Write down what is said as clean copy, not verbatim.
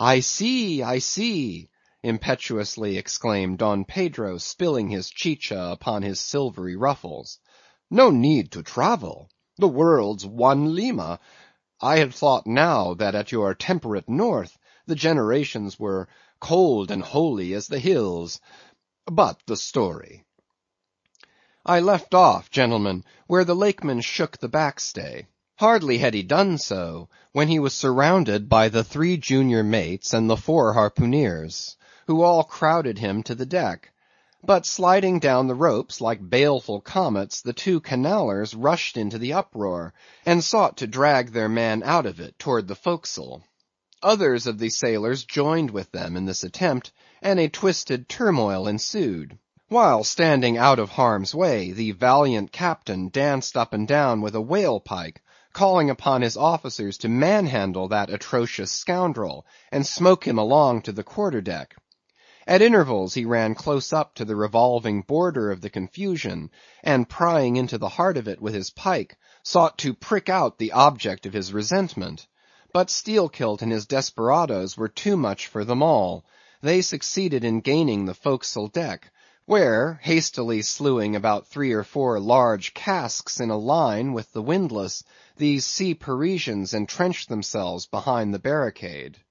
I see, impetuously exclaimed Don Pedro, spilling his chicha upon his silvery ruffles. No need to travel. The world's one Lima. I had thought now that at your temperate north the generations were cold and holy as the hills. But the story. I left off, gentlemen, where the Lakeman shook the backstay. Hardly had he done so, when he was surrounded by the 3 junior mates and the 4 harpooneers, who all crowded him to the deck. But sliding down the ropes like baleful comets, the 2 Canallers rushed into the uproar, and sought to drag their man out of it toward the forecastle. Others of the sailors joined with them in this attempt, and a twisted turmoil ensued. While standing out of harm's way, the valiant captain danced up and down with a whale pike, calling upon his officers to manhandle that atrocious scoundrel, and smoke him along to the quarter deck. At intervals he ran close up to the revolving border of the confusion, and prying into the heart of it with his pike, sought to prick out the object of his resentment. But Steelkilt and his desperadoes were too much for them all. They succeeded in gaining the forecastle deck, where, hastily slewing about 3 or 4 large casks in a line with the windlass, these sea Parisians entrenched themselves behind the barricade.